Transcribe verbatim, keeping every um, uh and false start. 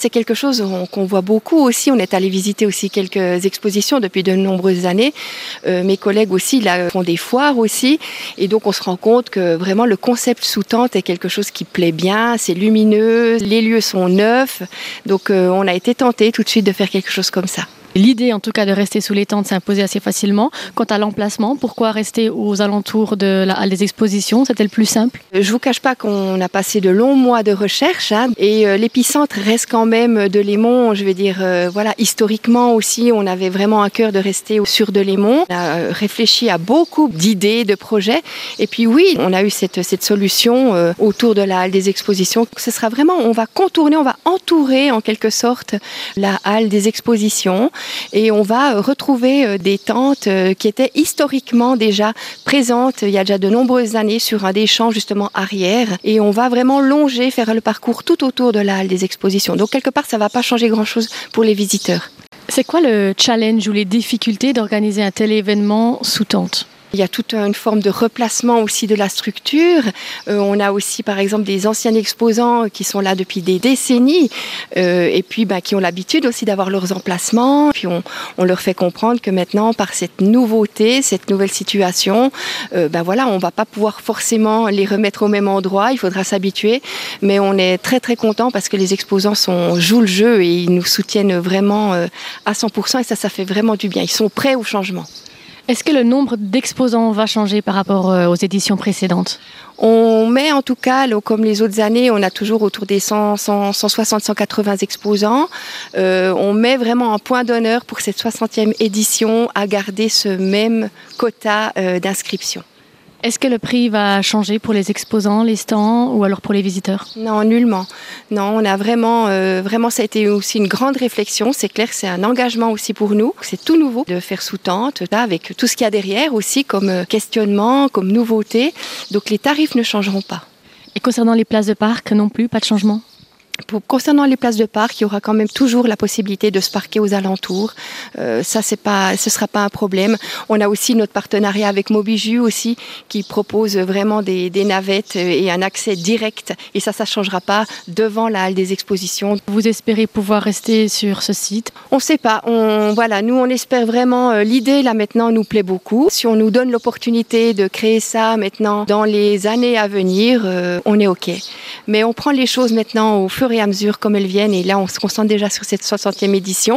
c'est quelque chose qu'on voit beaucoup aussi. On est allé visiter aussi quelques expositions depuis de nombreuses années. Euh, mes collègues aussi là, font des foires aussi. Et donc, on se rend compte que vraiment le concept sous tente est quelque chose qui plaît bien. C'est lumineux, les lieux sont neufs. Donc, euh, on a été tentés tout de suite de faire quelque chose comme ça. L'idée, en tout cas, de rester sous les tentes s'est imposée assez facilement. Quant à l'emplacement, pourquoi rester aux alentours de la halle des expositions? C'était le plus simple? Je ne vous cache pas qu'on a passé de longs mois de recherche hein, et euh, l'épicentre reste quand même Delémont. Je veux dire, euh, voilà, historiquement aussi, on avait vraiment à cœur de rester sur Delémont. On a réfléchi à beaucoup d'idées, de projets. Et puis oui, on a eu cette, cette solution euh, autour de la halle des expositions. Ce sera vraiment, on va contourner, on va entourer en quelque sorte la halle des expositions. Et on va retrouver des tentes qui étaient historiquement déjà présentes il y a déjà de nombreuses années sur un des champs justement arrière. Et on va vraiment longer, faire le parcours tout autour de la halle des expositions. Donc quelque part, ça ne va pas changer grand-chose pour les visiteurs. C'est quoi le challenge ou les difficultés d'organiser un tel événement sous tente ? Il y a toute une forme de replacement aussi de la structure. Euh, on a aussi, par exemple, des anciens exposants qui sont là depuis des décennies euh, et puis bah, qui ont l'habitude aussi d'avoir leurs emplacements. Puis on, on leur fait comprendre que maintenant, par cette nouveauté, cette nouvelle situation, euh, bah, voilà, on ne va pas pouvoir forcément les remettre au même endroit. Il faudra s'habituer. Mais on est très, très contents parce que les exposants sont, jouent le jeu et ils nous soutiennent vraiment euh, à cent pour cent. Et ça, ça fait vraiment du bien. Ils sont prêts au changement. Est-ce que le nombre d'exposants va changer par rapport aux éditions précédentes ? On met en tout cas, comme les autres années, on a toujours autour des cent, cent, cent soixante, cent quatre-vingts exposants. Euh, on met vraiment un point d'honneur pour cette soixantième édition à garder ce même quota euh, d'inscription. Est-ce que le prix va changer pour les exposants, les stands ou alors pour les visiteurs ? Non, nullement. Non, on a vraiment, euh, vraiment, ça a été aussi une grande réflexion. C'est clair que c'est un engagement aussi pour nous. C'est tout nouveau de faire sous tente, là, avec tout ce qu'il y a derrière aussi comme questionnement, comme nouveauté. Donc les tarifs ne changeront pas. Et concernant les places de parc non plus, pas de changement ? Pour, concernant les places de parc, il y aura quand même toujours la possibilité de se parquer aux alentours. Euh, ça, c'est pas, ce ne sera pas un problème. On a aussi notre partenariat avec Mobiju aussi, qui propose vraiment des, des navettes et un accès direct. Et ça, ça ne changera pas devant la halle des expositions. Vous espérez pouvoir rester sur ce site ? On ne sait pas. On, voilà, nous, on espère vraiment. Euh, l'idée, là, maintenant, nous plaît beaucoup. Si on nous donne l'opportunité de créer ça maintenant dans les années à venir, euh, on est OK. Mais on prend les choses maintenant au fur et à mesure comme elles viennent. Et là, on se concentre déjà sur cette soixantième édition.